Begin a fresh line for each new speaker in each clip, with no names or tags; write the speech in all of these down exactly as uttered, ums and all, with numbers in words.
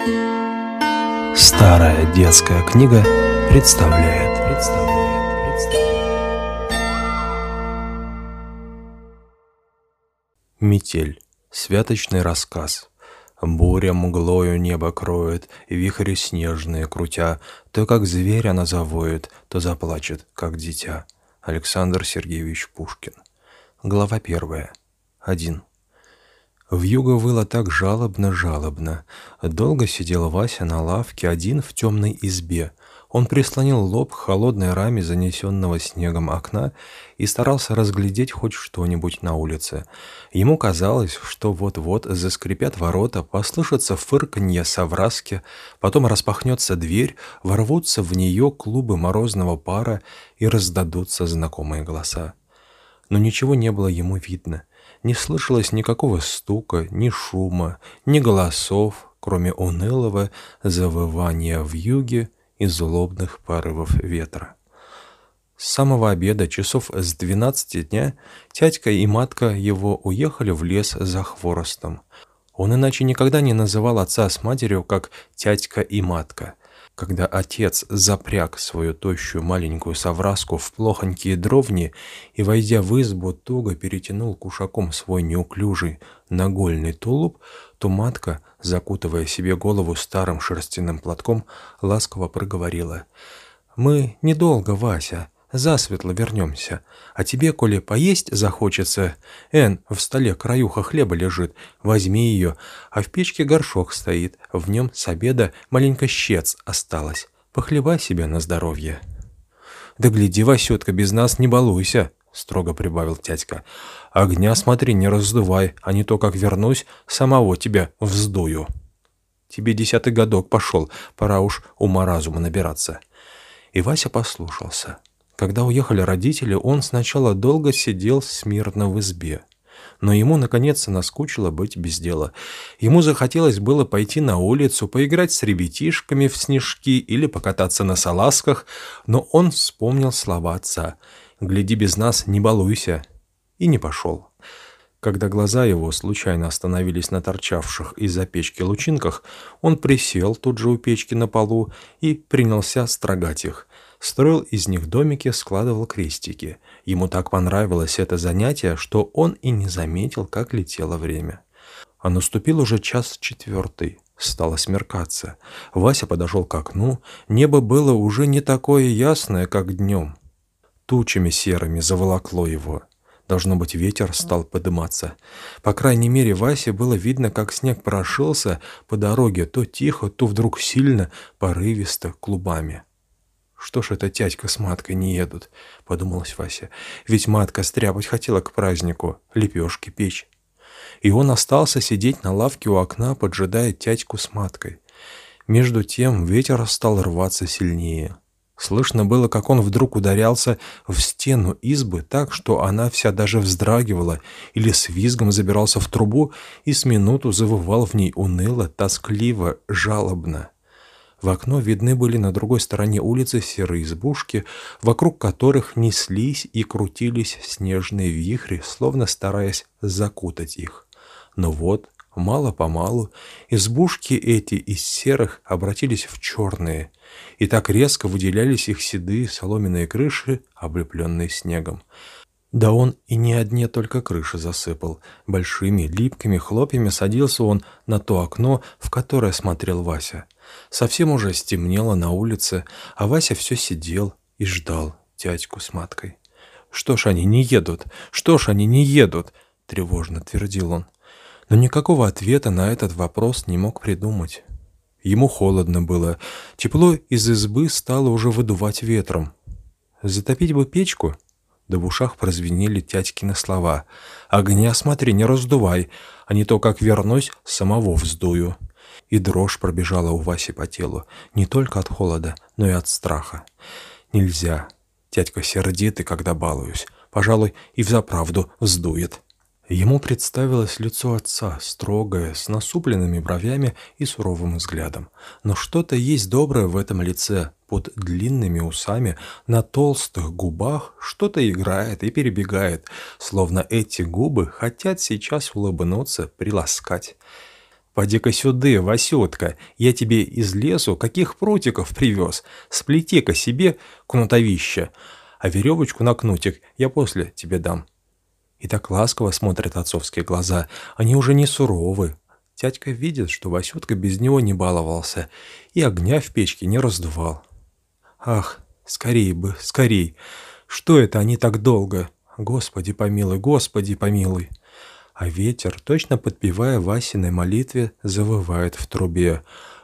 Старая детская книга представляет, представляет, представляет. Метель. Святочный рассказ. Буря мглою небо кроет, и вихри снежные крутя, то как зверь она завоет, то заплачет, как дитя. Александр Сергеевич Пушкин. Глава первая. Один. Вьюга выла так жалобно-жалобно. Долго сидел Вася на лавке один в темной избе. Он прислонил лоб к холодной раме занесенного снегом окна и старался разглядеть хоть что-нибудь на улице. Ему казалось, что вот-вот заскрипят ворота, послышится фырканье совраски, потом распахнется дверь, ворвутся в нее клубы морозного пара и раздадутся знакомые голоса. Но ничего не было ему видно. Не слышалось никакого стука, ни шума, ни голосов, кроме унылого завывания вьюги и злобных порывов ветра. С самого обеда, часов с двенадцати дня, тятька и матка его уехали в лес за хворостом. Он иначе никогда не называл отца с матерью, как тятька и матка. Когда отец запряг свою тощую маленькую совраску в плохонькие дровни и, войдя в избу, туго перетянул кушаком свой неуклюжий нагольный тулуп, то матка, закутывая себе голову старым шерстяным платком, ласково проговорила: «Мы недолго, Вася, засветло вернемся, а тебе, коли поесть захочется, эн, в столе краюха хлеба лежит, возьми ее, а в печке горшок стоит, в нем с обеда маленько щец осталось, похлебай себе на здоровье». «Да гляди, Васютка, без нас не балуйся», — строго прибавил тятька. «Огня, смотри, не раздувай, а не то, как вернусь, самого тебя вздую. Тебе десятый годок пошел, пора уж ума-разума набираться». И Вася послушался. Когда уехали родители, он сначала долго сидел смирно в избе. Но ему, наконец, наскучило быть без дела. Ему захотелось было пойти на улицу, поиграть с ребятишками в снежки или покататься на салазках, но он вспомнил слова отца: «Гляди, без нас не балуйся», и не пошел. Когда глаза его случайно остановились на торчавших из-за печки лучинках, он присел тут же у печки на полу и принялся строгать их. Строил из них домики, складывал крестики. Ему так понравилось это занятие, что он и не заметил, как летело время. А наступил уже час четвертый. Стало смеркаться. Вася подошел к окну. Небо было уже не такое ясное, как днем. Тучами серыми заволокло его. Должно быть, ветер стал подыматься. По крайней мере, Васе было видно, как снег прошился по дороге то тихо, то вдруг сильно, порывисто, клубами. «Что ж это тятька с маткой не едут?» — подумалось Вася. «Ведь матка стряпать хотела к празднику, лепешки печь». И он остался сидеть на лавке у окна, поджидая тятьку с маткой. Между тем ветер стал рваться сильнее. Слышно было, как он вдруг ударялся в стену избы так, что она вся даже вздрагивала, или с визгом забирался в трубу и с минуту завывал в ней уныло, тоскливо, жалобно. В окно видны были на другой стороне улицы серые избушки, вокруг которых неслись и крутились снежные вихри, словно стараясь закутать их. Но вот, мало-помалу, избушки эти из серых обратились в черные, и так резко выделялись их седые соломенные крыши, облепленные снегом. Да он и не одни только крыши засыпал. Большими липкими хлопьями садился он на то окно, в которое смотрел Вася. Совсем уже стемнело на улице, а Вася все сидел и ждал тятьку с маткой. «Что ж они не едут? Что ж они не едут?» — тревожно твердил он. Но никакого ответа на этот вопрос не мог придумать. Ему холодно было. Тепло из избы стало уже выдувать ветром. «Затопить бы печку?» Да в ушах прозвенели тятькины слова: «Огня, смотри, не раздувай, а не то, как вернусь, самого вздую». И дрожь пробежала у Васи по телу, не только от холода, но и от страха. «Нельзя. Тятька сердитый, когда балуюсь. Пожалуй, и взаправду вздует». Ему представилось лицо отца, строгое, с насупленными бровями и суровым взглядом. Но что-то есть доброе в этом лице. Под длинными усами, на толстых губах что-то играет и перебегает, словно эти губы хотят сейчас улыбнуться, приласкать. Поди-ка сюда, Васютка, я тебе из лесу каких прутиков привез. Сплети-ка себе кнутовище, а веревочку на кнутик я после тебе дам». И так ласково смотрят отцовские глаза, они уже не суровы. Тятька видит, что Васютка без него не баловался и огня в печке не раздувал. Ах, скорей бы, скорей! Что это они так долго? Господи помилуй, Господи помилуй! А ветер, точно подпевая Васиной молитве, завывает в трубе: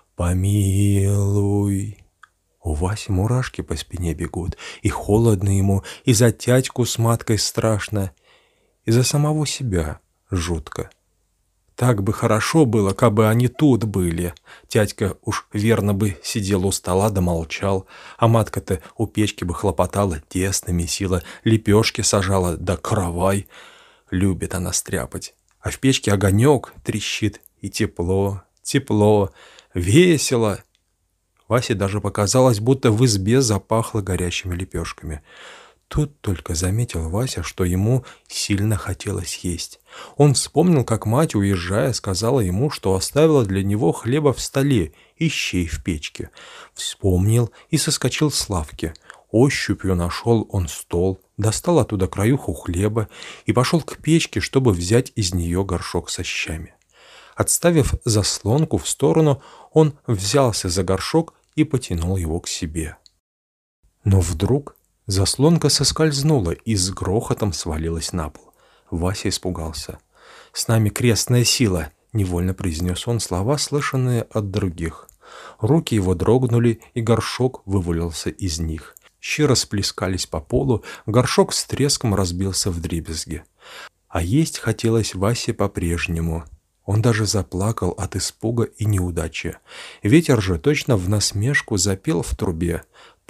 «Помилуй». У Васи мурашки по спине бегут, и холодно ему, и за тятьку с маткой страшно, и за самого себя жутко. Так бы хорошо было, кабы они тут были. Тятька уж верно бы сидел у стола да молчал, а матка-то у печки бы хлопотала, тесто месила, лепешки сажала да каравай. Любит она стряпать. А в печке огонек трещит, и тепло, тепло, весело. Васе даже показалось, будто в избе запахло горящими лепешками. Тут только заметил Вася, что ему сильно хотелось есть. Он вспомнил, как мать, уезжая, сказала ему, что оставила для него хлеба в столе и щей в печке. Вспомнил и соскочил с лавки. Ощупью нашел он стол, достал оттуда краюху хлеба и пошел к печке, чтобы взять из нее горшок со щами. Отставив заслонку в сторону, он взялся за горшок и потянул его к себе. Но вдруг заслонка соскользнула и с грохотом свалилась на пол. Вася испугался. «С нами крестная сила», — невольно произнес он слова, слышанные от других. Руки его дрогнули, и горшок вывалился из них. Щи расплескались по полу, горшок с треском разбился вдребезги. А есть хотелось Васе по-прежнему. Он даже заплакал от испуга и неудачи. Ветер же точно в насмешку запел в трубе: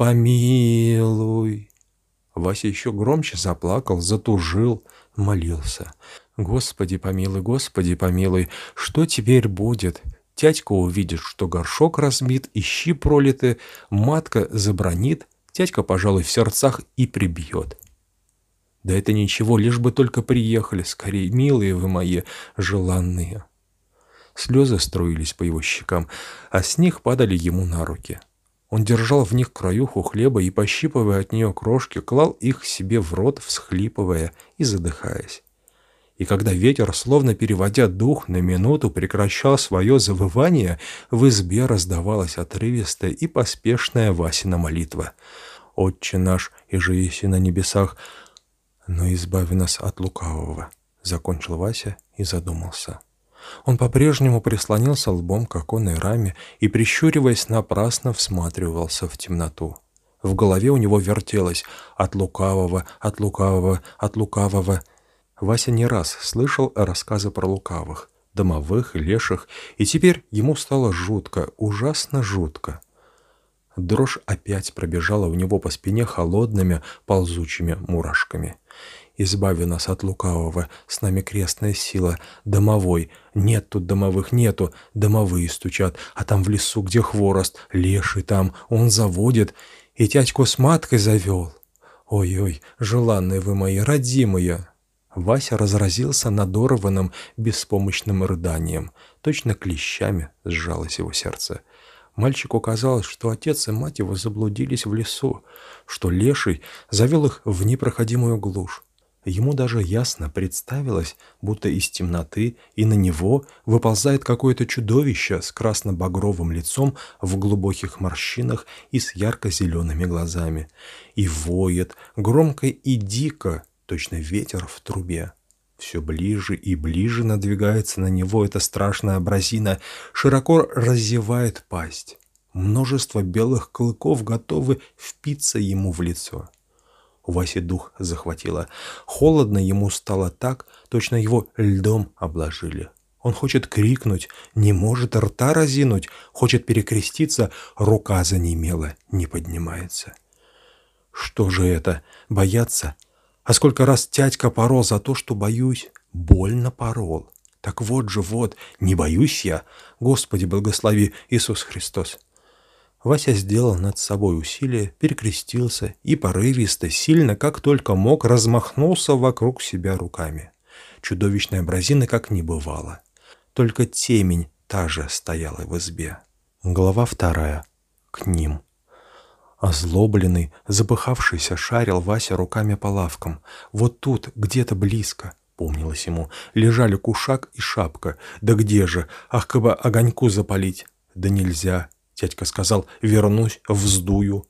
«Помилуй». Вася еще громче заплакал, затужил, молился: «Господи помилуй, Господи помилуй, что теперь будет? Тятька увидит, что горшок разбит и щи пролиты, матка забранит, тятька, пожалуй, в сердцах и прибьет. Да это ничего, лишь бы только приехали скорей, милые вы мои, желанные». Слезы струились по его щекам, а с них падали ему на руки. Он держал в них краюху хлеба и, пощипывая от нее крошки, клал их себе в рот, всхлипывая и задыхаясь. И когда ветер, словно переводя дух, на минуту прекращал свое завывание, в избе раздавалась отрывистая и поспешная Васина молитва: «Отче наш, иже еси на небесах, но избави нас от лукавого», — закончил Вася и задумался. Он по-прежнему прислонился лбом к оконной раме и, прищуриваясь, напрасно всматривался в темноту. В голове у него вертелось: «От лукавого, от лукавого, от лукавого». Вася не раз слышал рассказы про лукавых, домовых и леших, и теперь ему стало жутко, ужасно жутко. Дрожь опять пробежала у него по спине холодными ползучими мурашками. «Избави нас от лукавого, с нами крестная сила, домовой. Нет тут домовых, нету, домовые стучат, а там в лесу, где хворост, леший там, он заводит, и тятьку с маткой завел. Ой-ой, желанные вы мои, родимые». Вася разразился надорванным, беспомощным рыданием. Точно клещами сжалось его сердце. Мальчику казалось, что отец и мать его заблудились в лесу, что леший завел их в непроходимую глушь. Ему даже ясно представилось, будто из темноты и на него выползает какое-то чудовище с красно-багровым лицом в глубоких морщинах и с ярко-зелеными глазами. И воет громко и дико, точно ветер в трубе. Все ближе и ближе надвигается на него эта страшная образина, широко разевает пасть. Множество белых клыков готовы впиться ему в лицо. У Васи дух захватило. Холодно ему стало так, точно его льдом обложили. Он хочет крикнуть, не может рта разинуть, хочет перекреститься, рука занемела, не поднимается. Что же это? Бояться? А сколько раз тятька порол за то, что боюсь? Больно порол. Так вот же, вот, не боюсь я. Господи, благослови, Иисус Христос. Вася сделал над собой усилие, перекрестился и порывисто, сильно, как только мог, размахнулся вокруг себя руками. Чудовищной образины как не бывало. Только темень та же стояла в избе. Глава вторая. К ним. Озлобленный, запыхавшийся, шарил Вася руками по лавкам. Вот тут, где-то близко, помнилось ему, лежали кушак и шапка. Да где же? Ах, как бы огоньку запалить. Да нельзя. Дядька сказал: вернусь, вздую.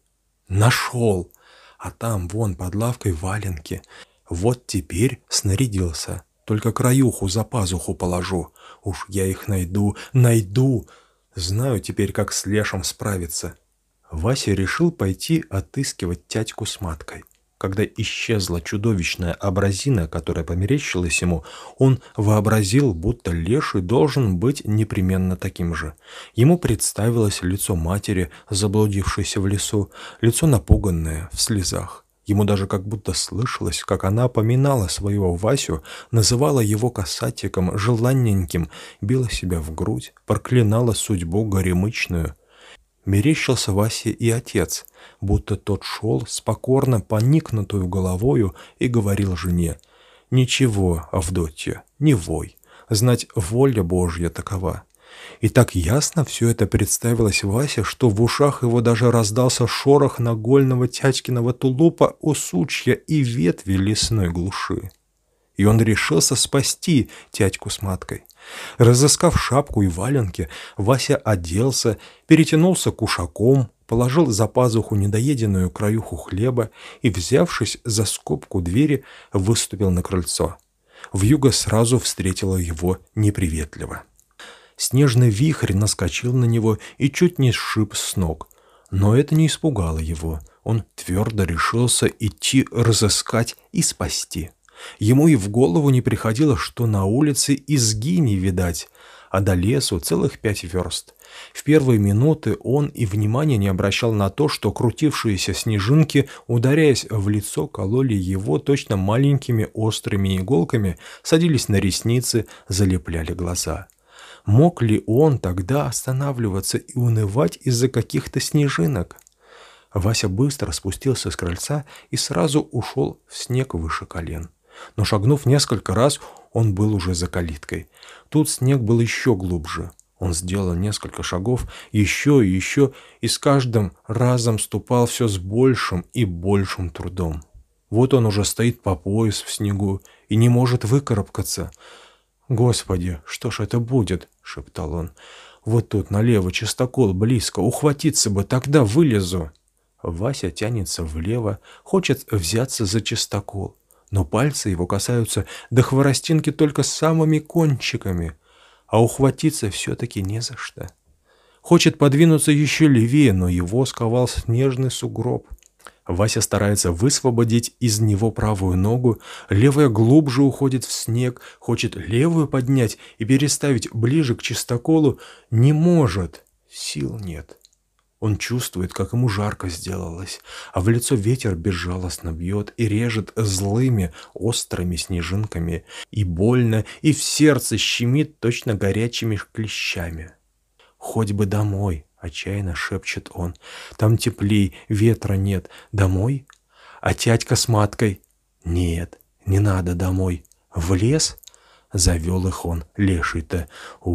Нашел. А там, вон, под лавкой валенки. Вот теперь снарядился. Только краюху за пазуху положу. Уж я их найду, найду. Знаю теперь, как с лешим справиться. Вася решил пойти отыскивать тятьку с маткой. Когда исчезла чудовищная образина, которая померещилась ему, он вообразил, будто леший должен быть непременно таким же. Ему представилось лицо матери, заблудившейся в лесу, лицо напуганное, в слезах. Ему даже как будто слышалось, как она поминала своего Васю, называла его касатиком, желанненьким, била себя в грудь, проклинала судьбу горемычную. Мерещился Васе и отец, будто тот шел с покорно поникнутую головою и говорил жене: «Ничего, Авдотья, не вой, знать, воля Божья такова». И так ясно все это представилось Васе, что в ушах его даже раздался шорох нагольного тятькиного тулупа у сучья и ветви лесной глуши. И он решился спасти тятьку с маткой. Разыскав шапку и валенки, Вася оделся, перетянулся кушаком, положил за пазуху недоеденную краюху хлеба и, взявшись за скобку двери, выступил на крыльцо. Вьюга сразу встретила его неприветливо. Снежный вихрь наскочил на него и чуть не сшиб с ног. Но это не испугало его. Он твердо решился идти разыскать и спасти. Ему и в голову не приходило, что на улице изги не видать, а до лесу целых пять верст. В первые минуты он и внимания не обращал на то, что крутившиеся снежинки, ударяясь в лицо, кололи его точно маленькими острыми иголками, садились на ресницы, залепляли глаза. Мог ли он тогда останавливаться и унывать из-за каких-то снежинок? Вася быстро спустился с крыльца и сразу ушел в снег выше колен. Но шагнув несколько раз, он был уже за калиткой. Тут снег был еще глубже. Он сделал несколько шагов, еще и еще, и с каждым разом ступал все с большим и большим трудом. Вот он уже стоит по пояс в снегу и не может выкарабкаться. «Господи, что ж это будет?» — шептал он. «Вот тут налево чистокол близко, ухватиться бы, тогда вылезу». Вася тянется влево, хочет взяться за чистокол, но пальцы его касаются до хворостинки только самыми кончиками, а ухватиться все-таки не за что. Хочет подвинуться еще левее, но его сковал снежный сугроб. Вася старается высвободить из него правую ногу, левая глубже уходит в снег, хочет левую поднять и переставить ближе к чистоколу, не может, сил нет. Он чувствует, как ему жарко сделалось, а в лицо ветер безжалостно бьет и режет злыми, острыми снежинками, и больно, и в сердце щемит точно горячими клещами. «Хоть бы домой!» — отчаянно шепчет он. «Там теплей, ветра нет. Домой? А тятька с маткой?» «Нет, не надо домой. В лес?» Завел их он, леший-то.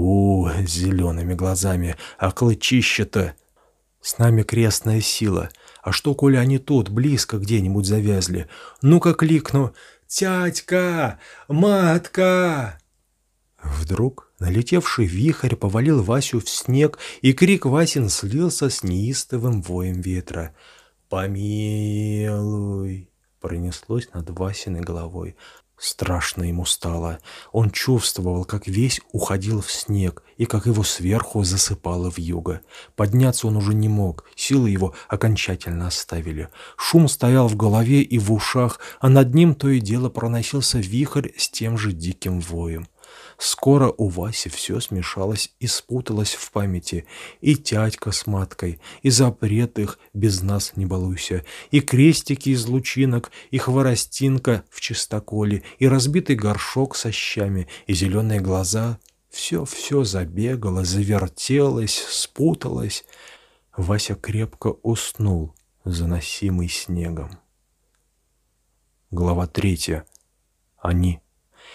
У, с зелеными глазами, а клычище-то. С нами крестная сила. А что, коли они тут, близко где-нибудь завязли? Ну-ка кликну: «Тятька! Матка!» Вдруг налетевший вихрь повалил Васю в снег, и крик Васин слился с неистовым воем ветра. «Помилуй!» пронеслось над Васиной головой. Страшно ему стало. Он чувствовал, как весь уходил в снег, и как его сверху засыпало вьюга. Подняться он уже не мог, силы его окончательно оставили. Шум стоял в голове и в ушах, а над ним то и дело проносился вихрь с тем же диким воем. Скоро у Васи все смешалось и спуталось в памяти. И тятька с маткой, и запрет их «без нас не балуйся», и крестики из лучинок, и хворостинка в чистоколе, и разбитый горшок со щами, и зеленые глаза. Все-все забегало, завертелось, спуталось. Вася крепко уснул, заносимый снегом. Глава третья. Они.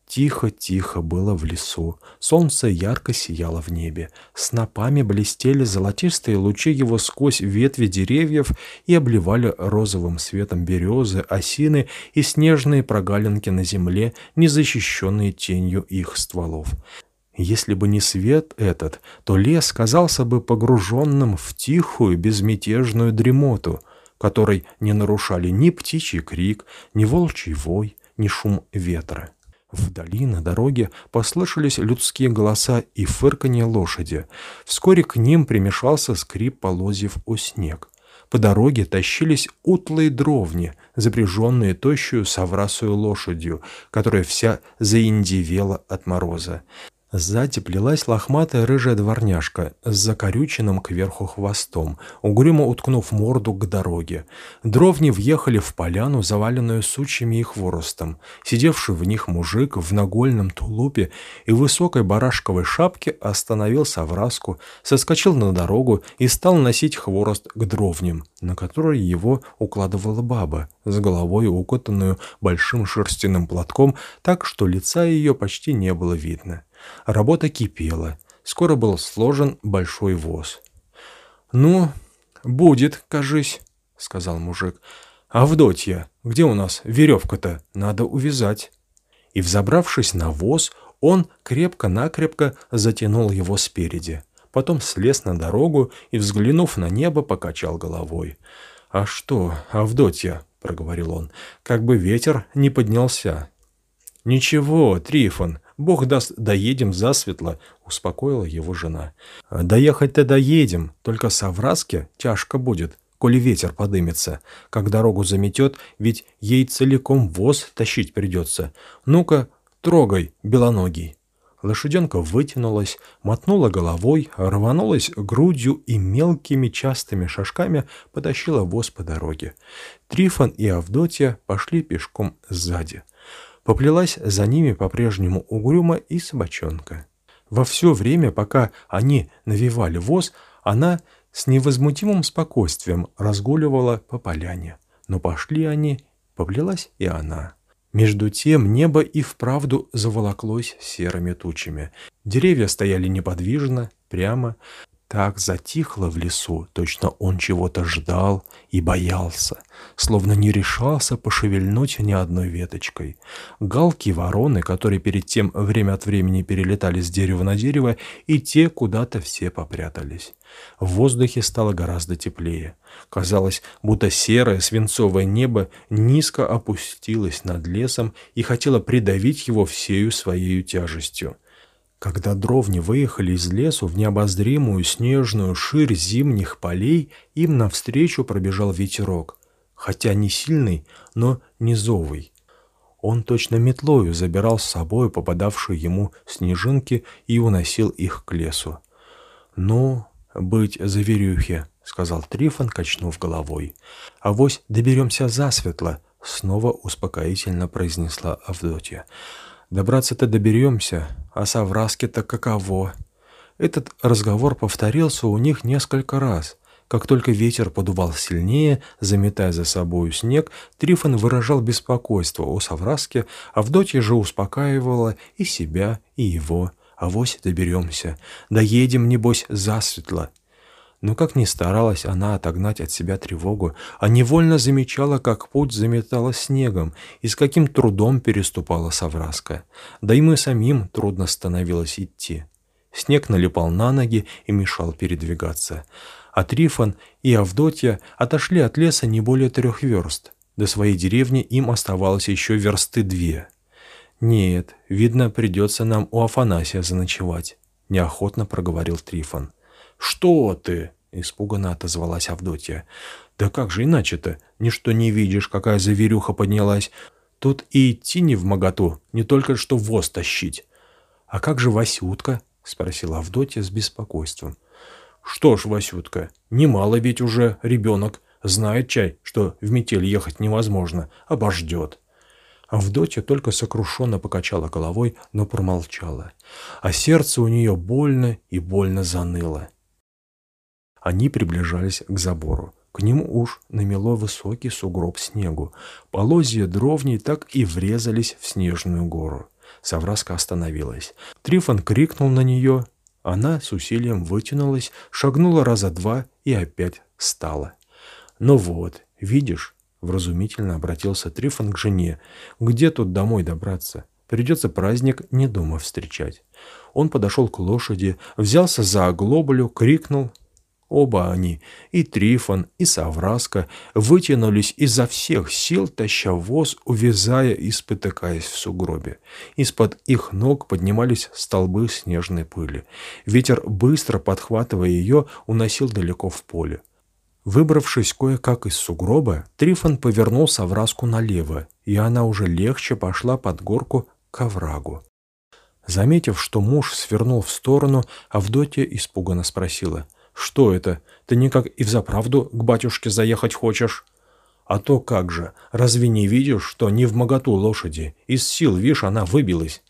Тихо-тихо было в лесу, солнце ярко сияло в небе, снопами блестели золотистые лучи его сквозь ветви деревьев и обливали розовым светом березы, осины и снежные прогалинки на земле, не защищенные тенью их стволов. Если бы не свет этот, то лес казался бы погруженным в тихую безмятежную дремоту, которой не нарушали ни птичий крик, ни волчий вой, ни шум ветра. Вдали на дороге послышались людские голоса и фырканье лошади. Вскоре к ним примешался скрип полозьев о снег. По дороге тащились утлые дровни, запряженные тощую соврасую лошадью, которая вся заиндевела от мороза. Сзади плелась лохматая рыжая дворняжка с закорюченным кверху хвостом, угрюмо уткнув морду к дороге. Дровни въехали в поляну, заваленную сучьями и хворостом. Сидевший в них мужик в нагольном тулупе и высокой барашковой шапке остановил совраску, соскочил на дорогу и стал носить хворост к дровням, на которые его укладывала баба, с головой укутанную большим шерстяным платком, так что лица ее почти не было видно. Работа кипела. Скоро был сложен большой воз. «Ну, будет, кажись», — сказал мужик. «Авдотья, где у нас веревка-то? Надо увязать». И, взобравшись на воз, он крепко-накрепко затянул его спереди. Потом слез на дорогу и, взглянув на небо, покачал головой. «А что, Авдотья?» — проговорил он. «Как бы ветер не поднялся». «Ничего, Трифон, Бог даст, доедем засветло», — успокоила его жена. «Доехать-то доедем, только совраске тяжко будет, коли ветер подымется. Как дорогу заметет, ведь ей целиком воз тащить придется. Ну-ка, трогай, белоногий». Лошаденка вытянулась, мотнула головой, рванулась грудью и мелкими частыми шажками потащила воз по дороге. Трифон и Авдотья пошли пешком сзади. Поплелась за ними по-прежнему угрюмо и собачонка. Во все время, пока они навивали воз, она с невозмутимым спокойствием разгуливала по поляне. Но пошли они, поплелась и она. Между тем небо и вправду заволоклось серыми тучами. Деревья стояли неподвижно, прямо. Так затихло в лесу, точно он чего-то ждал и боялся, словно не решался пошевельнуть ни одной веточкой. Галки и вороны, которые перед тем время от времени перелетали с дерева на дерево, и те куда-то все попрятались. В воздухе стало гораздо теплее. Казалось, будто серое свинцовое небо низко опустилось над лесом и хотело придавить его всею своей тяжестью. Когда дровни выехали из лесу в необозримую снежную ширь зимних полей, им навстречу пробежал ветерок, хотя не сильный, но низовый. Он точно метлою забирал с собой попадавшие ему снежинки и уносил их к лесу. «Ну, быть заверюхе», — сказал Трифон, качнув головой. «Авось доберемся засветло», — снова успокоительно произнесла Авдотья. «Добраться-то доберемся, а совраски-то каково?» Этот разговор повторился у них несколько раз. Как только ветер подувал сильнее, заметая за собою снег, Трифон выражал беспокойство о совраске, Авдотья же успокаивала и себя, и его. «Авось доберемся, доедем, небось, засветло». Но как ни старалась она отогнать от себя тревогу, а невольно замечала, как путь заметала снегом и с каким трудом переступала совраска. Да и мы самим трудно становилось идти. Снег налипал на ноги и мешал передвигаться. А Трифон и Авдотья отошли от леса не более трех верст. До своей деревни им оставалось еще версты две. «Нет, видно, придется нам у Афанасия заночевать», — неохотно проговорил Трифон. «Что ты?» — испуганно отозвалась Авдотья. «Да как же иначе-то? Ничто не видишь, какая заверюха поднялась. Тут и идти не вмоготу, не только что воз тащить». «А как же Васютка?» — спросила Авдотья с беспокойством. «Что ж, Васютка, немало ведь уже ребенок. Знает чай, что в метель ехать невозможно, обождет». Авдотья только сокрушенно покачала головой, но промолчала. А сердце у нее больно и больно заныло. Они приближались к забору. К нему уж намело высокий сугроб снегу. Полозья дровней так и врезались в снежную гору. Савраска остановилась. Трифон крикнул на нее. Она с усилием вытянулась, шагнула раза два и опять встала. «Ну вот, видишь?» — вразумительно обратился Трифон к жене. «Где тут домой добраться? Придется праздник не дома встречать». Он подошел к лошади, взялся за оглоблю, крикнул. Оба они, и Трифон, и Савраска, вытянулись изо всех сил, таща воз, увязая и спотыкаясь в сугробе. Из-под их ног поднимались столбы снежной пыли. Ветер, быстро подхватывая ее, уносил далеко в поле. Выбравшись кое-как из сугроба, Трифон повернул Савраску налево, и она уже легче пошла под горку к оврагу. Заметив, что муж свернул в сторону, Авдотья испуганно спросила: «Что это? Ты никак и взаправду к батюшке заехать хочешь?» «А то как же! Разве не видишь, что не вмоготу лошади? Из сил, вишь, она выбилась.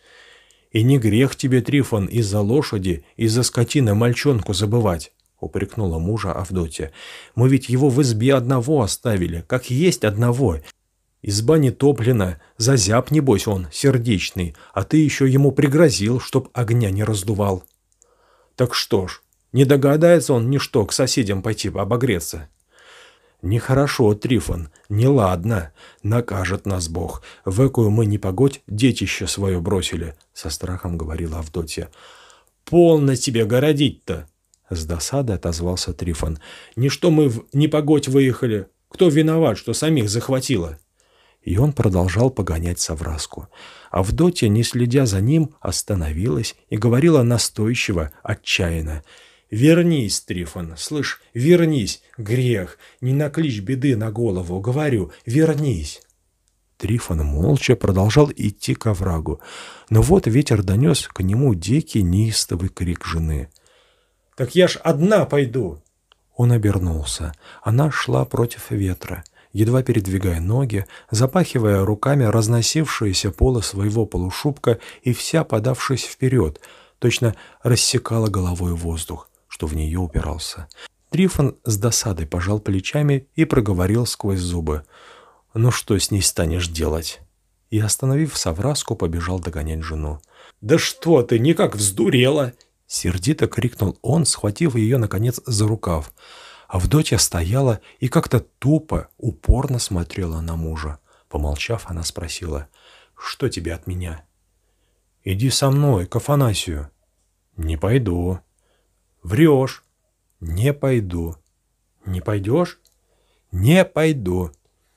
И не грех тебе, Трифон, из-за лошади, из-за скотины мальчонку забывать», — упрекнула мужа Авдотья. «Мы ведь его в избе одного оставили, как есть одного. Изба не топлена, зазяб, небось, он, сердечный, а ты еще ему пригрозил, чтоб огня не раздувал. Так что ж, не догадается он ничто к соседям пойти обогреться». «Нехорошо, Трифон, неладно. Накажет нас Бог. В экую мы непогодь детище свое бросили», — со страхом говорила Авдотья. «Полно тебе городить-то!» — с досадой отозвался Трифон. «Ничто мы в непогодь выехали. Кто виноват, что самих захватило?» И он продолжал погонять Савраску. Авдотья, не следя за ним, остановилась и говорила настойчиво, отчаянно: «Вернись, Трифон, слышь, вернись, грех, не накличь беды на голову, говорю, вернись». Трифон молча продолжал идти к оврагу, но вот ветер донес к нему дикий неистовый крик жены. «Так я ж одна пойду!» Он обернулся. Она шла против ветра, едва передвигая ноги, запахивая руками разносившиеся полы своего полушубка и вся подавшись вперед, точно рассекала головой воздух, что в нее упирался. Трифон с досадой пожал плечами и проговорил сквозь зубы: «Ну что с ней станешь делать?» И, остановив Савраску, побежал догонять жену. «Да что ты, никак вздурела!» — сердито крикнул он, схватив ее, наконец, за рукав. Авдотья стояла и как-то тупо, упорно смотрела на мужа. Помолчав, она спросила: «Что тебе от меня?» «Иди со мной, к Афанасию». «Не пойду». «Врешь». «Не пойду». «Не пойдешь?» «Не пойду».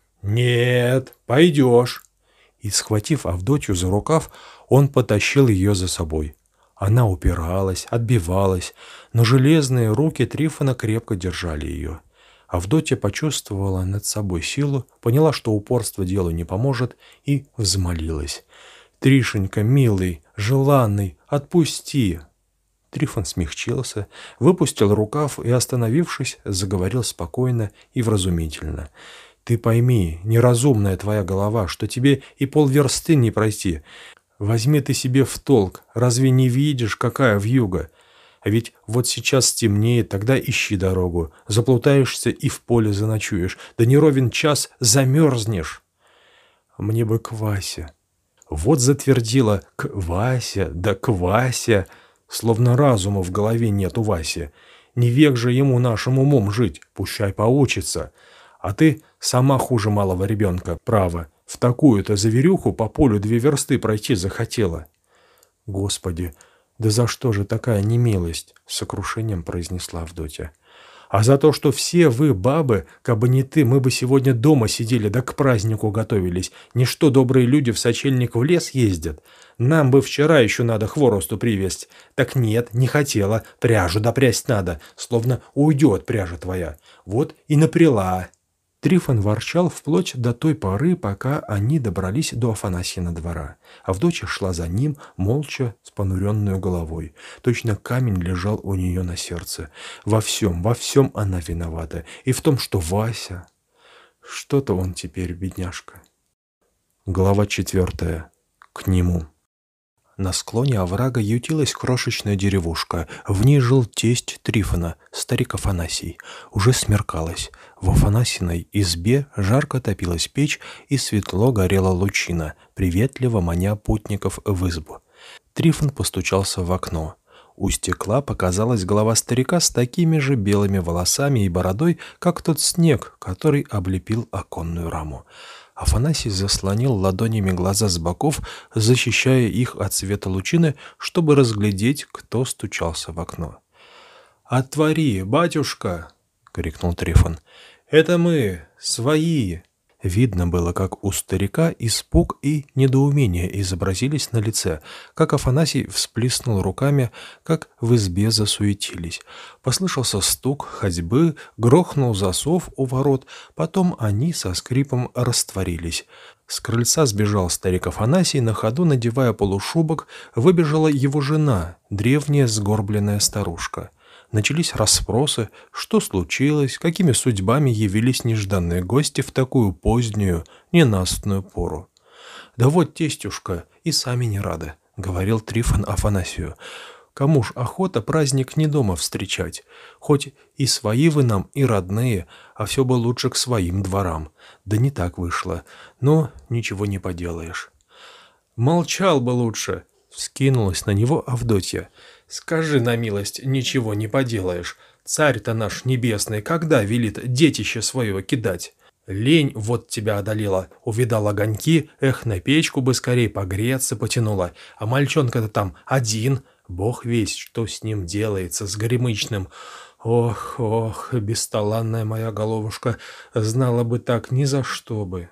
«Нет, пойдешь». И, схватив Авдотью за рукав, он потащил ее за собой. Она упиралась, отбивалась, но железные руки Трифона крепко держали ее. Авдотья почувствовала над собой силу, поняла, что упорство делу не поможет, и взмолилась: «Тришенька, милый, желанный, отпусти!» Трифон смягчился, выпустил рукав и, остановившись, заговорил спокойно и вразумительно: «Ты пойми, неразумная твоя голова, что тебе и полверсты не пройти. Возьми ты себе в толк, разве не видишь, какая вьюга? А ведь вот сейчас стемнеет, тогда ищи дорогу, заплутаешься и в поле заночуешь, да не ровен час замерзнешь». «Мне бы к Васе». Вот затвердила «к Вася», да «к Вася», словно разума в голове нет у Васи. Не век же ему нашим умом жить, пущай поучится. А ты сама хуже малого ребенка, право. В такую-то заверюху по полю две версты пройти захотела». «Господи, да за что же такая немилость?» — с сокрушением произнесла Авдотья. «А за то, что все вы, бабы, кабы не ты, мы бы сегодня дома сидели, да к празднику готовились. Ничто добрые люди в сочельник в лес ездят. Нам бы вчера еще надо хворосту привезть. Так нет, не хотела, пряжу допрясть надо, словно уйдет пряжа твоя. Вот и напряла». Трифон ворчал вплоть до той поры, пока они добрались до Афанасьина двора. Авдотья шла за ним, молча, с понуренной головой. Точно камень лежал у нее на сердце. Во всем, во всем она виновата. И в том, что Вася... Что-то он теперь, бедняжка. Глава четвертая. К нему. На склоне оврага ютилась крошечная деревушка. В ней жил тесть Трифона, старик Афанасий. Уже смеркалось. В Афанасиной избе жарко топилась печь и светло горела лучина, приветливо маня путников в избу. Трифон постучался в окно. У стекла показалась голова старика с такими же белыми волосами и бородой, как тот снег, который облепил оконную раму. Афанасий заслонил ладонями глаза с боков, защищая их от света лучины, чтобы разглядеть, кто стучался в окно. «Отвори, батюшка!» — крикнул Трифон. «Это мы, свои!» Видно было, как у старика испуг и недоумение изобразились на лице, как Афанасий всплеснул руками, как в избе засуетились. Послышался стук ходьбы, грохнул засов у ворот, потом они со скрипом растворились. С крыльца сбежал старик Афанасий, на ходу надевая полушубок, выбежала его жена, древняя сгорбленная старушка. Начались расспросы, что случилось, какими судьбами явились нежданные гости в такую позднюю, ненастную пору. «Да вот, тестюшка, и сами не рады», — говорил Трифон Афанасию. «Кому ж охота праздник не дома встречать? Хоть и свои вы нам, и родные, а все бы лучше к своим дворам. Да не так вышло, но ничего не поделаешь». «Молчал бы лучше», — вскинулась на него Авдотья. «Скажи на милость, ничего не поделаешь. Царь-то наш небесный когда велит детище свое кидать? Лень вот тебя одолела, увидал огоньки, эх, на печку бы скорее погреться потянула. А мальчонка-то там один, бог весть, что с ним делается, с горемычным. Ох, ох, бесталанная моя головушка, знала бы так ни за что бы».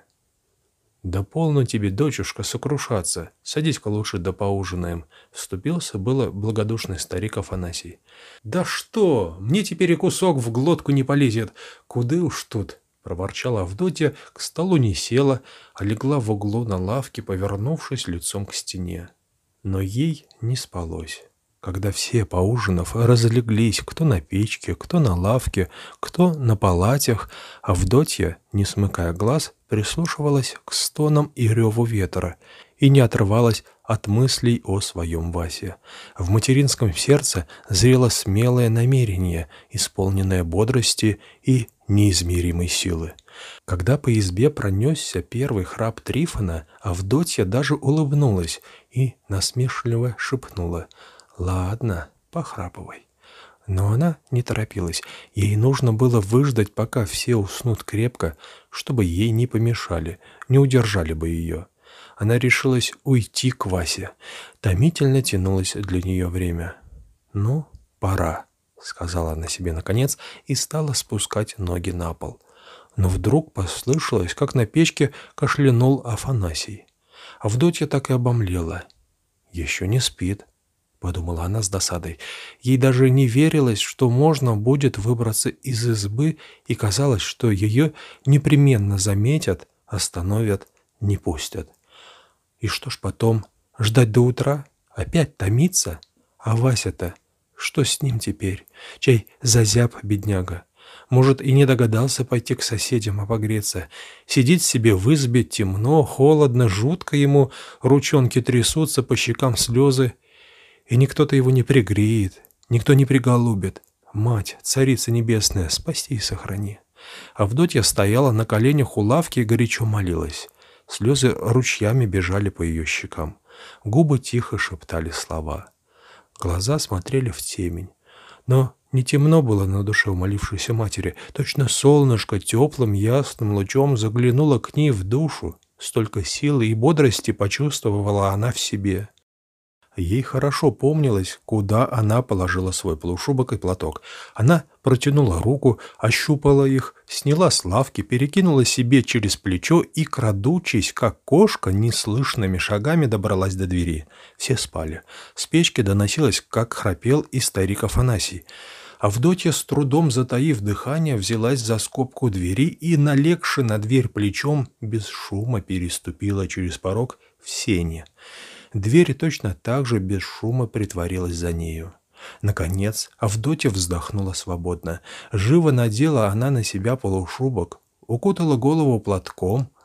«Да полно тебе, дочушка, сокрушаться. Садись-ка лучше да поужинаем», — вступился было благодушный старик Афанасий. «Да что, мне теперь и кусок в глотку не полезет. Куды уж тут?» — проворчала Авдотья, к столу не села, а легла в углу на лавке, повернувшись лицом к стене. Но ей не спалось. Когда все, поужинав, разлеглись, кто на печке, кто на лавке, кто на палатях, Авдотья, не смыкая глаз, прислушивалась к стонам и реву ветра и не отрывалась от мыслей о своем Васе. В материнском сердце зрело смелое намерение, исполненное бодрости и неизмеримой силы. Когда по избе пронесся первый храп Трифона, Авдотья даже улыбнулась и насмешливо шепнула: «Ладно, похрапывай». Но она не торопилась. Ей нужно было выждать, пока все уснут крепко, чтобы ей не помешали, не удержали бы ее. Она решилась уйти к Васе. Томительно тянулось для нее время. «Ну, пора», — сказала она себе наконец и стала спускать ноги на пол. Но вдруг послышалось, как на печке кашлянул Афанасий. Авдотья так и обомлела. «Еще не спит», — подумала она с досадой. Ей даже не верилось, что можно будет выбраться из избы, и казалось, что ее непременно заметят, остановят, не пустят. И что ж потом? Ждать до утра? Опять томиться? А Вася-то? Что с ним теперь? Чай зазяб, бедняга. Может, и не догадался пойти к соседям обогреться. Сидит себе в избе, темно, холодно, жутко ему, ручонки трясутся, по щекам слезы. И никто-то его не пригреет, никто не приголубит. Мать, царица небесная, спаси и сохрани. Авдотья стояла на коленях у лавки и горячо молилась. Слезы ручьями бежали по ее щекам. Губы тихо шептали слова. Глаза смотрели в темень. Но не темно было на душе у молившейся матери. Точно солнышко теплым ясным лучом заглянуло к ней в душу. Столько силы и бодрости почувствовала она в себе. Ей хорошо помнилось, куда она положила свой полушубок и платок. Она протянула руку, ощупала их, сняла с лавки, перекинула себе через плечо и, крадучись, как кошка, неслышными шагами добралась до двери. Все спали. С печки доносилось, как храпел и старик Афанасий. Авдотья, с трудом затаив дыхание, взялась за скобку двери и, налегши на дверь плечом, без шума переступила через порог в сени. Дверь точно так же без шума притворилась за нею. Наконец Авдотья вздохнула свободно. Живо надела она на себя полушубок, укутала голову платком,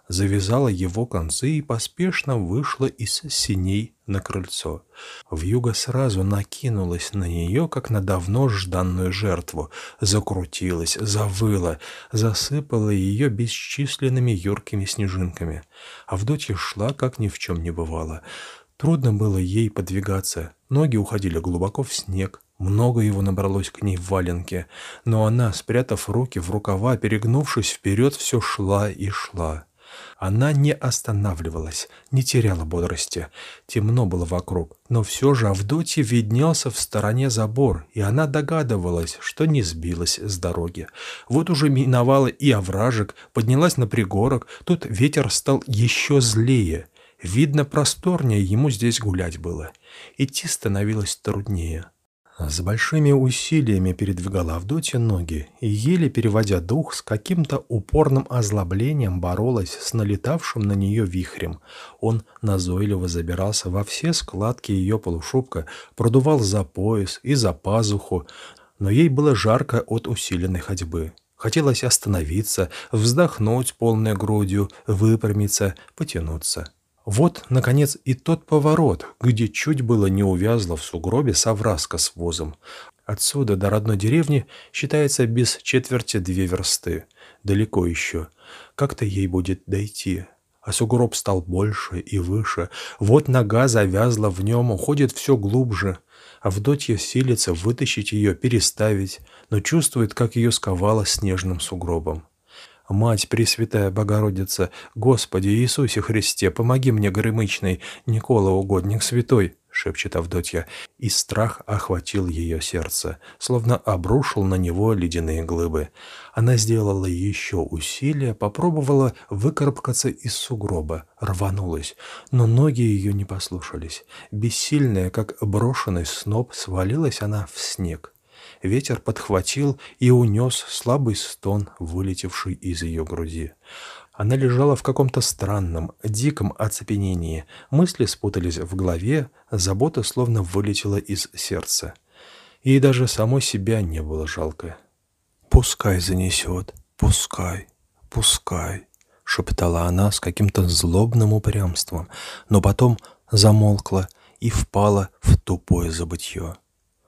завязала его концы и поспешно вышла из сеней на крыльцо. Вьюга сразу накинулась на нее, как на давно жданную жертву, закрутилась, завыла, засыпала ее бесчисленными юркими снежинками. Авдотья шла, как ни в чем не бывало. Трудно было ей подвигаться, ноги уходили глубоко в снег, много его набралось к ней в валенке, но она, спрятав руки в рукава, перегнувшись вперед, все шла и шла. Она не останавливалась, не теряла бодрости. Темно было вокруг, но все же Авдотье виднелся в стороне забор, и она догадывалась, что не сбилась с дороги. Вот уже миновала и овражек, поднялась на пригорок, тут ветер стал еще злее. Видно, просторнее ему здесь гулять было. Идти становилось труднее. С большими усилиями передвигала Авдотья ноги и, еле переводя дух, с каким-то упорным озлоблением боролась с налетавшим на нее вихрем. Он назойливо забирался во все складки ее полушубка, продувал за пояс и за пазуху, но ей было жарко от усиленной ходьбы. Хотелось остановиться, вздохнуть полной грудью, выпрямиться, потянуться. Вот, наконец, и тот поворот, где чуть было не увязла в сугробе совраска с возом. Отсюда до родной деревни считается без четверти две версты. Далеко еще. Как-то ей будет дойти. А сугроб стал больше и выше. Вот нога завязла в нем, уходит все глубже. Авдотья силится вытащить ее, переставить, но чувствует, как ее сковало снежным сугробом. «Мать Пресвятая Богородица, Господи Иисусе Христе, помоги мне, горемычный, Никола угодник святой!» — шепчет Авдотья, и страх охватил ее сердце, словно обрушил на него ледяные глыбы. Она сделала еще усилие, попробовала выкарабкаться из сугроба, рванулась, но ноги ее не послушались. Бессильная, как брошенный сноп, свалилась она в снег. Ветер подхватил и унес слабый стон, вылетевший из ее груди. Она лежала в каком-то странном, диком оцепенении. Мысли спутались в голове, забота словно вылетела из сердца. Ей даже самой себя не было жалко. «Пускай занесет, пускай, пускай», — шептала она с каким-то злобным упрямством, но потом замолкла и впала в тупое забытье.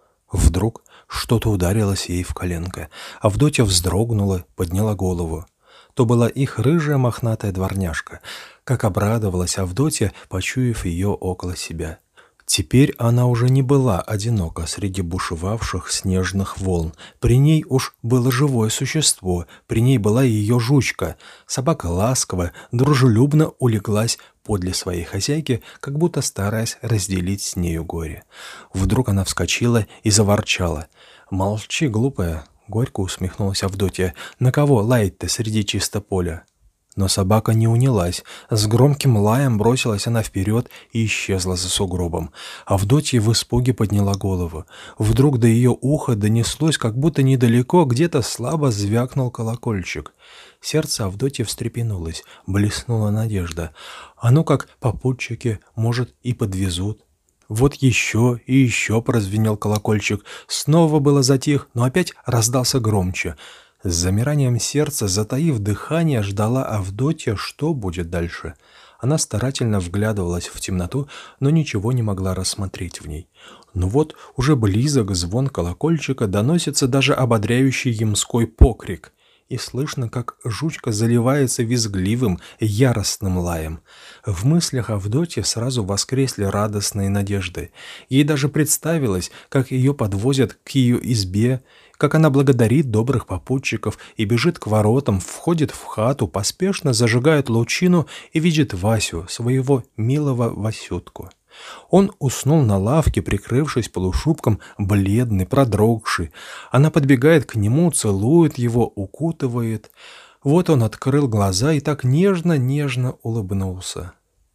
Вдруг что-то ударилось ей в коленко. Авдотья вздрогнула, подняла голову. То была их рыжая мохнатая дворняжка. Как обрадовалась Авдотья, почуяв ее около себя. Теперь она уже не была одинока среди бушевавших снежных волн. При ней уж было живое существо, при ней была ее жучка. Собака ласково, дружелюбно улеглась подле своей хозяйки, как будто стараясь разделить с нею горе. Вдруг она вскочила и заворчала. «Молчи, глупая!» — горько усмехнулась Авдотья. «На кого лаять-то среди чисто поля?» Но собака не унялась. С громким лаем бросилась она вперед и исчезла за сугробом. Авдотья в испуге подняла голову. Вдруг до ее уха донеслось, как будто недалеко, где-то слабо звякнул колокольчик. Сердце Авдотьи встрепенулось, блеснула надежда. А ну как попутчики, может, и подвезут. Вот еще и еще прозвенел колокольчик. Снова было затих, но опять раздался громче. С замиранием сердца, затаив дыхание, ждала Авдотья, что будет дальше. Она старательно вглядывалась в темноту, но ничего не могла рассмотреть в ней. Но вот уже близок звон колокольчика, доносится даже ободряющий ямской покрик. И слышно, как жучка заливается визгливым, яростным лаем. В мыслях Авдотьи сразу воскресли радостные надежды. Ей даже представилось, как ее подвозят к ее избе, как она благодарит добрых попутчиков и бежит к воротам, входит в хату, поспешно зажигает лучину и видит Васю, своего милого Васютку. Он уснул на лавке, прикрывшись полушубком, бледный, продрогший. Она подбегает к нему, целует его, укутывает. Вот он открыл глаза и так нежно-нежно улыбнулся.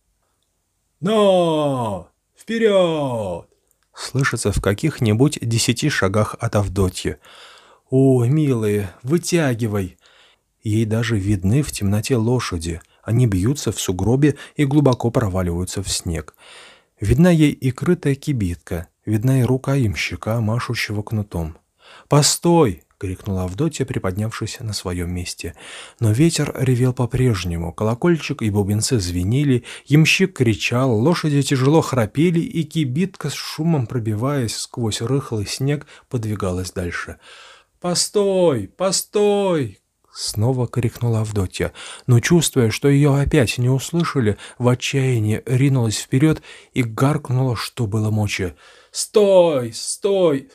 «Но! Вперед!» Слышится в каких-нибудь десяти шагах от Авдотьи. «О, милые, вытягивай!» Ей даже видны в темноте лошади. Они бьются в сугробе и глубоко проваливаются в снег. Видна ей и крытая кибитка, видна и рука ямщика, машущего кнутом. «Постой!» — крикнула Авдотья, приподнявшись на своем месте. Но ветер ревел по-прежнему, колокольчик и бубенцы звенели, ямщик кричал, лошади тяжело храпели, и кибитка, с шумом пробиваясь сквозь рыхлый снег, подвигалась дальше. «Постой! Постой!» Снова крикнула Авдотья, но, чувствуя, что ее опять не услышали, в отчаянии ринулась вперед и гаркнула, что было мочи. «Стой! Стой!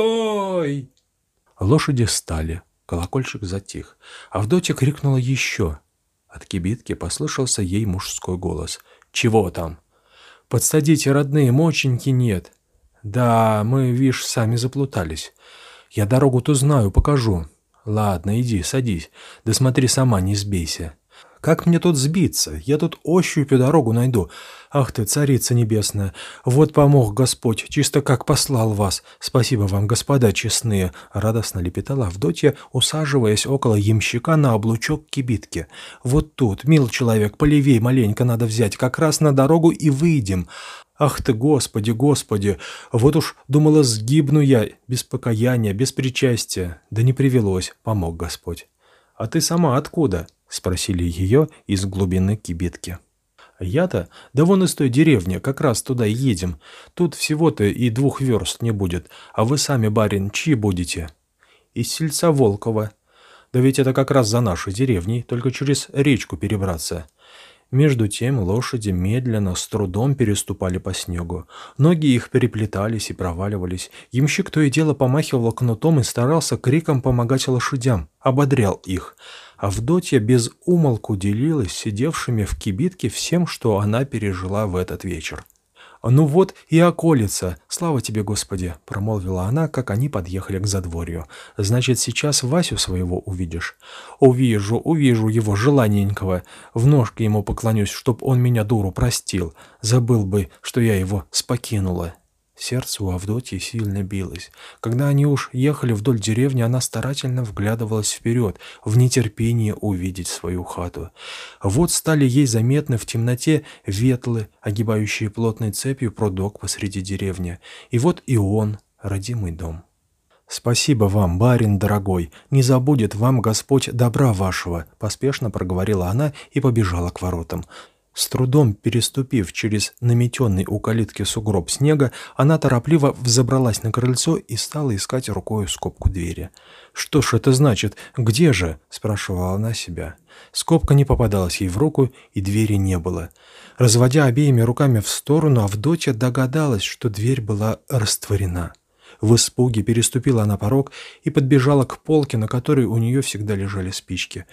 Стой!» Лошади стали, колокольчик затих. Авдотья крикнула еще. От кибитки послышался ей мужской голос. «Чего там?» «Подсадите, родные, моченьки нет». «Да, мы, вишь, сами заплутались. Я дорогу-то знаю, покажу». «Ладно, иди, садись. Да смотри сама, не сбейся». «Как мне тут сбиться? Я тут ощупью дорогу найду. Ах ты, царица небесная! Вот помог Господь, чисто как послал вас. Спасибо вам, господа честные!» Радостно лепетала Авдотья, усаживаясь около ямщика на облучок кибитки. «Вот тут, мил человек, полевей маленько надо взять, как раз на дорогу и выйдем. Ах ты, Господи, Господи! Вот уж думала, сгибну я, без покаяния, без причастия. Да не привелось, помог Господь». «А ты сама откуда?» — спросили ее из глубины кибитки. «Я-то? Да вон из той деревни, как раз туда и едем. Тут всего-то и двух верст не будет. А вы сами, барин, чьи будете?» «Из сельца Волкова». «Да ведь это как раз за нашей деревней, только через речку перебраться». Между тем лошади медленно, с трудом переступали по снегу. Ноги их переплетались и проваливались. Ямщик то и дело помахивал кнутом и старался криком помогать лошадям, ободрял их. Авдотья без умолку делилась сидевшими в кибитке всем, что она пережила в этот вечер. «Ну вот и околица, слава тебе, Господи!» — промолвила она, как они подъехали к задворью. «Значит, сейчас Васю своего увидишь?» «Увижу, увижу его, желанненького. В ножки ему поклонюсь, чтоб он меня, дуру, простил. Забыл бы, что я его спокинула». Сердце у Авдотьи сильно билось. Когда они уж ехали вдоль деревни, она старательно вглядывалась вперед, в нетерпении увидеть свою хату. Вот стали ей заметны в темноте ветлы, огибающие плотной цепью прудок посреди деревни. И вот и он, родимый дом. «Спасибо вам, барин дорогой, не забудет вам Господь добра вашего», — поспешно проговорила она и побежала к воротам. С трудом переступив через наметенный у калитки сугроб снега, она торопливо взобралась на крыльцо и стала искать рукою скобку двери. «Что ж это значит? Где же?» — спрашивала она себя. Скобка не попадалась ей в руку, и двери не было. Разводя обеими руками в сторону, Авдотья догадалась, что дверь была растворена. В испуге переступила она порог и подбежала к полке, на которой у нее всегда лежали спички.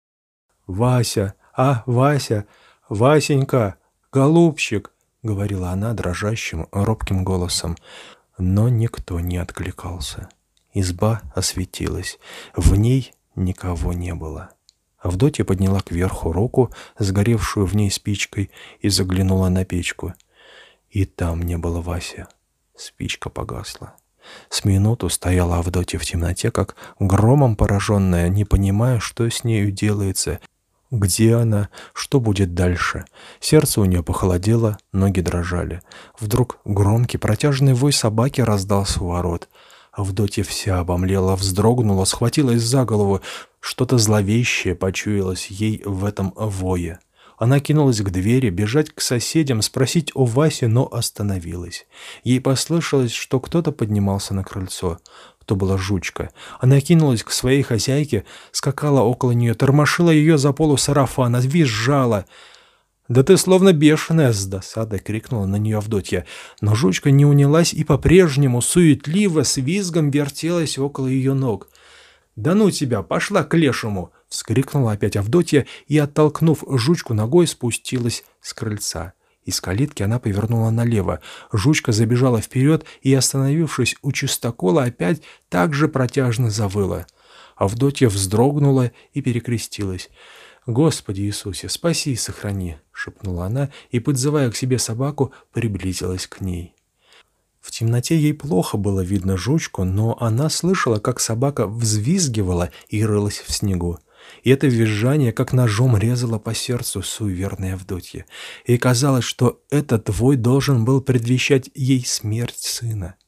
«Вася! А, Вася! Васенька! Голубчик!» — говорила она дрожащим, робким голосом. Но никто не откликался. Изба осветилась. В ней никого не было. Авдотья подняла кверху руку, сгоревшую в ней спичкой, и заглянула на печку. И там не было Васи. Спичка погасла. С минуту стояла Авдотья в темноте, как громом пораженная, не понимая, что с нею делается. Где она? Что будет дальше? Сердце у нее похолодело, ноги дрожали. Вдруг громкий протяжный вой собаки раздался у ворот. Авдотья вся обомлела, вздрогнула, схватилась за голову. Что-то зловещее почуялось ей в этом вое. Она кинулась к двери, бежать к соседям, спросить о Васе, но остановилась. Ей послышалось, что кто-то поднимался на крыльцо. То была жучка. Она кинулась к своей хозяйке, скакала около нее, тормошила ее за полу сарафана, визжала. «Да ты словно бешеная!» — с досадой крикнула на нее Авдотья. Но жучка не унялась и по-прежнему суетливо с визгом вертелась около ее ног. «Да ну тебя! Пошла к лешему!» — вскрикнула опять Авдотья и, оттолкнув жучку ногой, спустилась с крыльца. Из калитки она повернула налево. Жучка забежала вперед и, остановившись у чистокола, опять так же протяжно завыла. Авдотья вздрогнула и перекрестилась. «Господи Иисусе, спаси и сохрани!» — шепнула она и, подзывая к себе собаку, приблизилась к ней. В темноте ей плохо было видно жучку, но она слышала, как собака взвизгивала и рылась в снегу. И это визжание как ножом резало по сердцу суеверной Авдотьи. Ей казалось, что этот вой должен был предвещать ей смерть сына.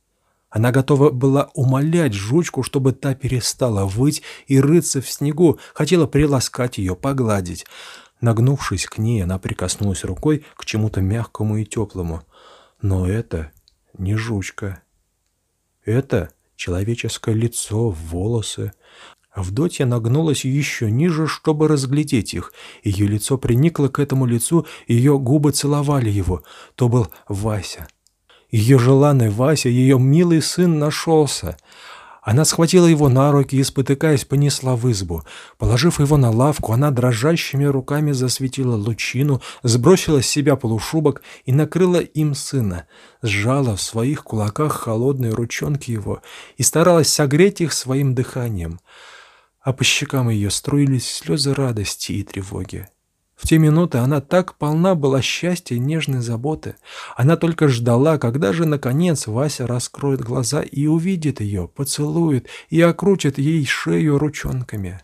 Она готова была умолять жучку, чтобы та перестала выть и рыться в снегу, хотела приласкать ее, погладить. Нагнувшись к ней, она прикоснулась рукой к чему-то мягкому и теплому. Но это не жучка. Это человеческое лицо, волосы. Авдотья нагнулась еще ниже, чтобы разглядеть их. Ее лицо приникло к этому лицу, ее губы целовали его. То был Вася. Ее желанный Вася, ее милый сын нашелся. Она схватила его на руки и, спотыкаясь, понесла в избу. Положив его на лавку, она дрожащими руками засветила лучину, сбросила с себя полушубок и накрыла им сына, сжала в своих кулаках холодные ручонки его и старалась согреть их своим дыханием. А по щекам ее струились слезы радости и тревоги. В те минуты она так полна была счастья и нежной заботы. Она только ждала, когда же, наконец, Вася раскроет глаза и увидит ее, поцелует и окрутит ей шею ручонками.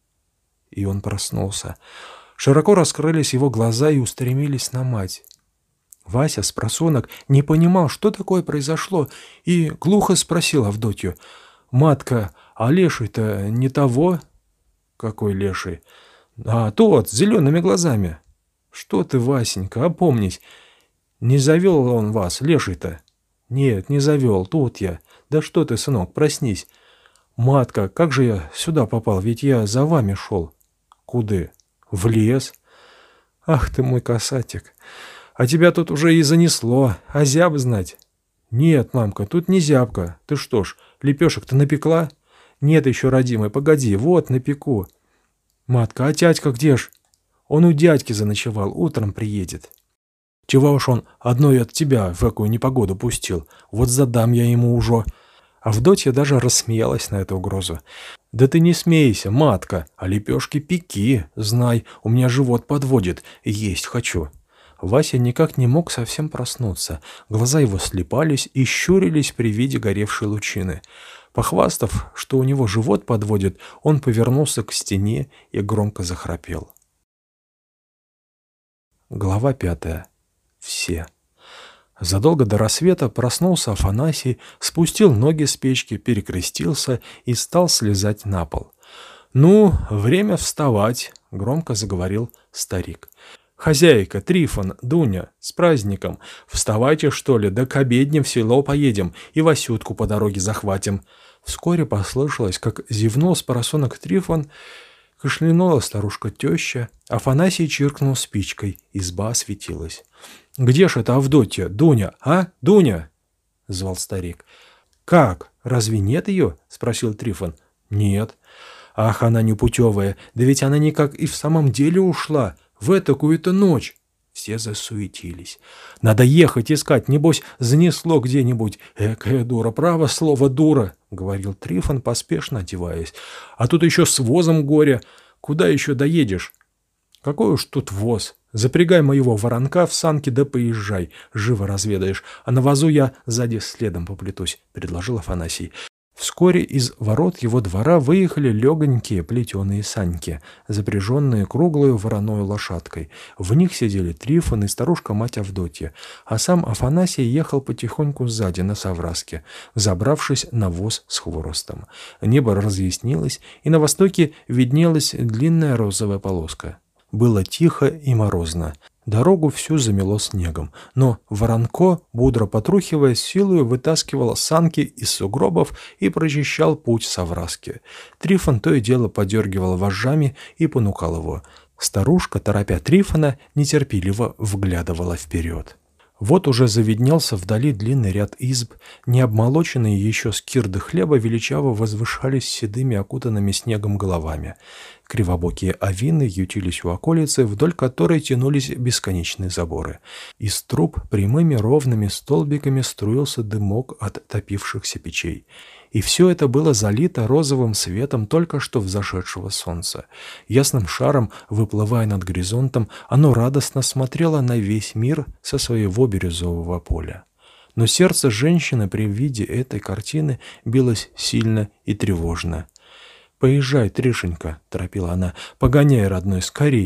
И он проснулся. Широко раскрылись его глаза и устремились на мать. Вася, спросонок, не понимал, что такое произошло, и глухо спросил Авдотью: «Матка, а леший-то не того?» «Какой леший?» «А тот, с зелеными глазами». «Что ты, Васенька, опомнись. Не завел он вас, леший-то?» «Нет, не завел, тут я. Да что ты, сынок, проснись». «Матка, как же я сюда попал, ведь я за вами шел». «Куды?» «В лес». «Ах ты мой касатик, а тебя тут уже и занесло, а зяб знать». «Нет, мамка, тут не зябка. Ты что ж, лепешек-то напекла?» «Нет еще, родимый, погоди, вот напеку». «Матка, а дядька где ж?» «Он у дядьки заночевал, утром приедет». «Чего уж он одной от тебя в экую непогоду пустил? Вот задам я ему уже». Авдотья даже рассмеялась на эту угрозу. «Да ты не смейся, матка, а лепешки пеки, знай, у меня живот подводит, есть хочу». Вася никак не мог совсем проснуться. Глаза его слипались и щурились при виде горевшей лучины. Похвастав, что у него живот подводит, он повернулся к стене и громко захрапел. Глава пятая. Все. Задолго до рассвета проснулся Афанасий, спустил ноги с печки, перекрестился и стал слезать на пол. «Ну, время вставать», — громко заговорил старик. «Хозяйка, Трифон, Дуня, с праздником! Вставайте, что ли, да к обедне в село поедем и Васютку по дороге захватим». Вскоре послышалось, как зевнул с поросонок Трифон, кашлянула старушка-теща, Афанасий чиркнул спичкой, изба осветилась. «Где ж это Авдотья, Дуня, а, Дуня?» — звал старик. «Как, разве нет ее?» — спросил Трифон. «Нет». «Ах, она непутевая, да ведь она никак и в самом деле ушла. В этакую-то ночь!» Все засуетились. «Надо ехать искать, небось, занесло где-нибудь. Экая дура, право слово дура!» — говорил Трифон, поспешно одеваясь. «А тут еще с возом горе. Куда еще доедешь?» «Какой уж тут воз? Запрягай моего воронка в санки да поезжай, живо разведаешь, а на возу я сзади следом поплетусь», — предложил Афанасий. Вскоре из ворот его двора выехали легонькие плетеные саньки, запряженные круглой вороной лошадкой. В них сидели Трифон и старушка-мать Авдотья, а сам Афанасий ехал потихоньку сзади на совраске, забравшись на воз с хворостом. Небо разъяснилось, и на востоке виднелась длинная розовая полоска. Было тихо и морозно. Дорогу всю замело снегом, но Воронко, бодро потрухивая, силою вытаскивал санки из сугробов и прочищал путь совраски. Трифон то и дело подергивал вожжами и понукал его. Старушка, торопя Трифона, нетерпеливо вглядывала вперед. Вот уже завиднелся вдали длинный ряд изб, необмолоченные еще скирды хлеба величаво возвышались седыми окутанными снегом головами. Кривобокие авины ютились у околицы, вдоль которой тянулись бесконечные заборы. Из труб прямыми ровными столбиками струился дымок от топившихся печей. И все это было залито розовым светом только что взошедшего солнца. Ясным шаром, выплывая над горизонтом, оно радостно смотрело на весь мир со своего бирюзового поля. Но сердце женщины при виде этой картины билось сильно и тревожно. «Поезжай, Тришенька», — торопила она, — «погоняй, родной, скорей».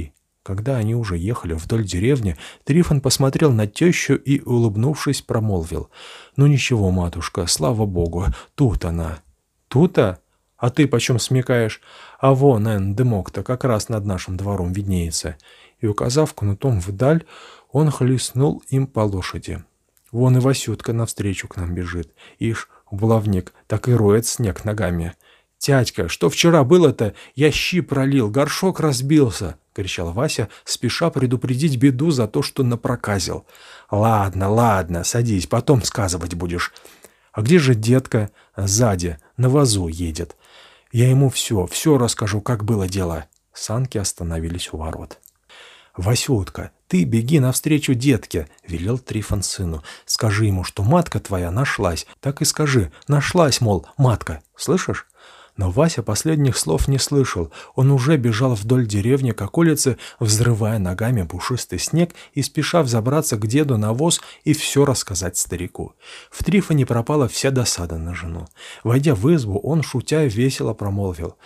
Когда они уже ехали вдоль деревни, Трифон посмотрел на тещу и, улыбнувшись, промолвил: «Ну ничего, матушка, слава богу, тут она». «Тут-то? А ты почем смекаешь? А вон, эн, дымок-то как раз над нашим двором виднеется». И, указав кнутом вдаль, он хлестнул им по лошади. «Вон и Васютка навстречу к нам бежит. Ишь, булавник, так и роет снег ногами». «Тятька, что вчера было-то? Я щи пролил, горшок разбился!» — кричал Вася, спеша предупредить беду за то, что напроказил. «Ладно, ладно, садись, потом сказывать будешь. А где же детка?» «Сзади, на вазу едет. Я ему все, все расскажу, как было дело». Санки остановились у ворот. «Васютка, ты беги навстречу детке», — велел Трифон сыну. «Скажи ему, что матка твоя нашлась. Так и скажи, нашлась, мол, матка. Слышишь?» Но Вася последних слов не слышал. Он уже бежал вдоль деревни к околице, взрывая ногами пушистый снег и спеша взобраться к деду на воз и все рассказать старику. В Трифоне пропала вся досада на жену. Войдя в избу, он, шутя, весело промолвил: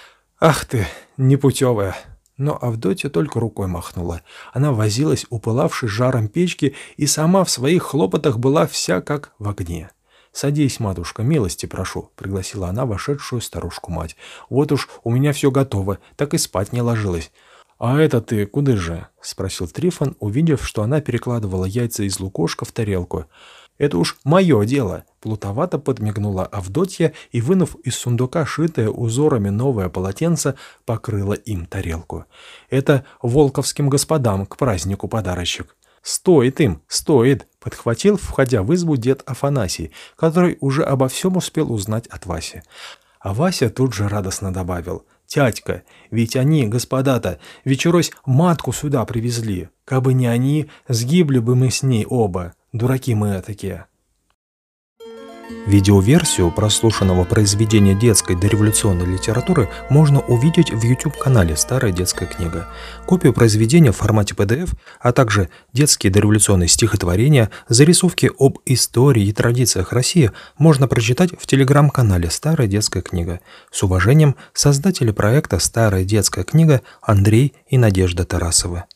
«Ах ты, непутевая!» Но Авдотья только рукой махнула. Она возилась, упылавшей жаром печки, и сама в своих хлопотах была вся как в огне. «Садись, матушка, милости прошу», — пригласила она вошедшую старушку-мать. «Вот уж у меня все готово, так и спать не ложилась». «А это ты куда же?» — спросил Трифон, увидев, что она перекладывала яйца из лукошка в тарелку. «Это уж мое дело», — плутовато подмигнула Авдотья и, вынув из сундука шитое узорами новое полотенце, покрыла им тарелку. «Это волковским господам к празднику подарочек». «Стоит им, стоит!» — подхватил, входя в избу, дед Афанасий, который уже обо всем успел узнать от Васи. А Вася тут же радостно добавил: «Тятька, ведь они, господа-то, вечерось матку сюда привезли. Кабы не они, сгибли бы мы с ней оба. Дураки мы такие». Видеоверсию прослушанного произведения детской дореволюционной литературы можно увидеть в YouTube-канале «Старая детская книга». Копию произведения в формате пи ди эф, а также детские дореволюционные стихотворения, зарисовки об истории и традициях России можно прочитать в телеграм-канале «Старая детская книга». С уважением, создатели проекта «Старая детская книга» Андрей и Надежда Тарасовы.